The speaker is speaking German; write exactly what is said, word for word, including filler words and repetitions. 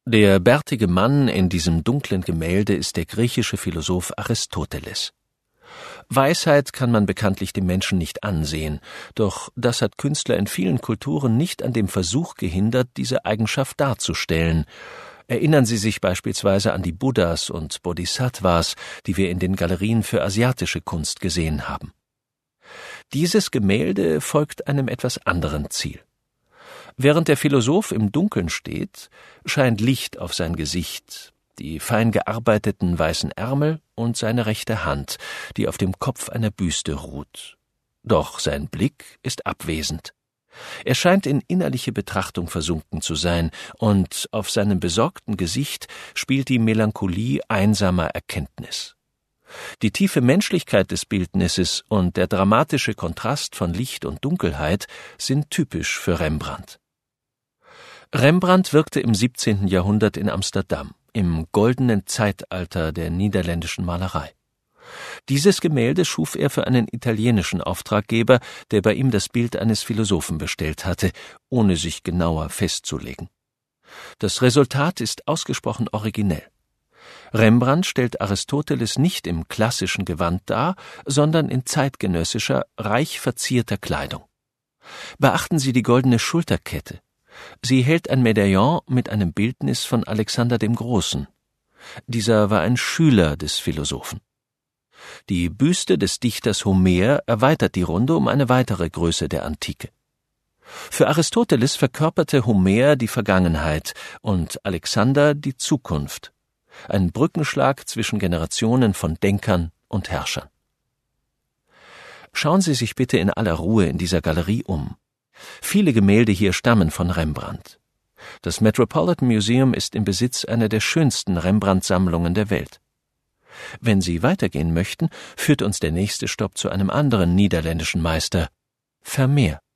Der bärtige Mann in diesem dunklen Gemälde ist der griechische Philosoph Aristoteles. Weisheit kann man bekanntlich dem Menschen nicht ansehen, doch das hat Künstler in vielen Kulturen nicht an dem Versuch gehindert, diese Eigenschaft darzustellen. Erinnern Sie sich beispielsweise an die Buddhas und Bodhisattvas, die wir in den Galerien für asiatische Kunst gesehen haben. Dieses Gemälde folgt einem etwas anderen Ziel. Während der Philosoph im Dunkeln steht, scheint Licht auf sein Gesicht, die fein gearbeiteten weißen Ärmel und seine rechte Hand, die auf dem Kopf einer Büste ruht. Doch sein Blick ist abwesend. Er scheint in innerliche Betrachtung versunken zu sein, und auf seinem besorgten Gesicht spielt die Melancholie einsamer Erkenntnis. Die tiefe Menschlichkeit des Bildnisses und der dramatische Kontrast von Licht und Dunkelheit sind typisch für Rembrandt. Rembrandt wirkte im siebzehnten Jahrhundert in Amsterdam, im goldenen Zeitalter der niederländischen Malerei. Dieses Gemälde schuf er für einen italienischen Auftraggeber, der bei ihm das Bild eines Philosophen bestellt hatte, ohne sich genauer festzulegen. Das Resultat ist ausgesprochen originell. Rembrandt stellt Aristoteles nicht im klassischen Gewand dar, sondern in zeitgenössischer, reich verzierter Kleidung. Beachten Sie die goldene Schulterkette. Sie hält ein Medaillon mit einem Bildnis von Alexander dem Großen. Dieser war ein Schüler des Philosophen. Die Büste des Dichters Homer erweitert die Runde um eine weitere Größe der Antike. Für Aristoteles verkörperte Homer die Vergangenheit und Alexander die Zukunft. Ein Brückenschlag zwischen Generationen von Denkern und Herrschern. Schauen Sie sich bitte in aller Ruhe in dieser Galerie um. Viele Gemälde hier stammen von Rembrandt. Das Metropolitan Museum ist im Besitz einer der schönsten Rembrandt-Sammlungen der Welt. Wenn Sie weitergehen möchten, führt uns der nächste Stopp zu einem anderen niederländischen Meister, Vermeer.